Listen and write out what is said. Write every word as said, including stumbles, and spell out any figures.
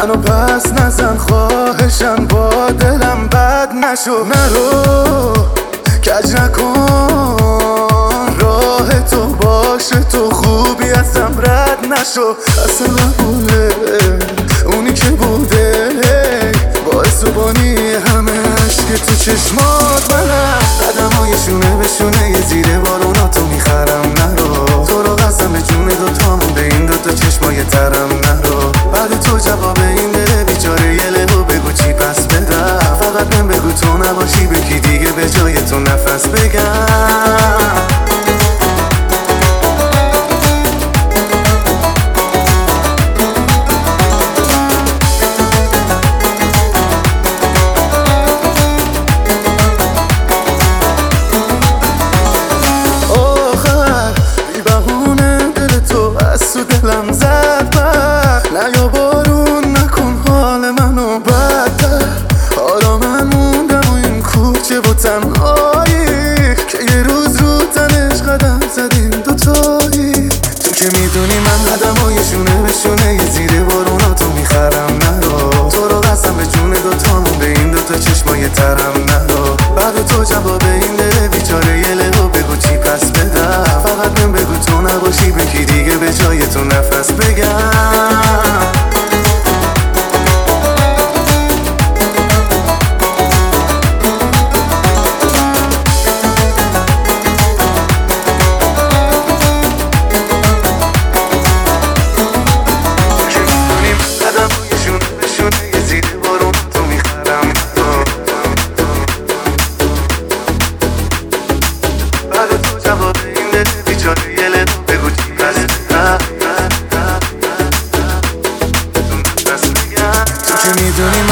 منو پس نزن خواهشم، با دلم بد نشو. نرو کج نکن، راه تو باشه، تو خوبی ازم رد نشو. اصلا نبوده اونی که بوده، باعث و بانی همه عشق تو چشمات منم. قدمای شونه به شونه یه زیر باروناتو میخرم. نرو تو رو قسم به جون دوتامون، به این دوتا چشمای ترم. نرو بعد تو جواب این دل بیچاره یه لهو بگو چی پس بدم. فقط من بگو تو نباشی به کی دیگه به جای تو نفس بگم. دلم زد بر نیا بارون نکن حال منو بدتر. حالا من موندم و این کوچه و تنهایی، که یه روز رو تنش قدم زدیم دوتایی. تو که میدونی من قدمای شونه به شونه یه زیر باروناتو میخرم. نرو تو رو قسم به جون دوتامون، به این دوتا چشمای ترم. نرو بعد تو جواب این دل بیچاره یه لهو بگو چی پس بدم. فقط من بگو تو نباشی به کی دیگه به جای تو نفس بگم. تو که میدونی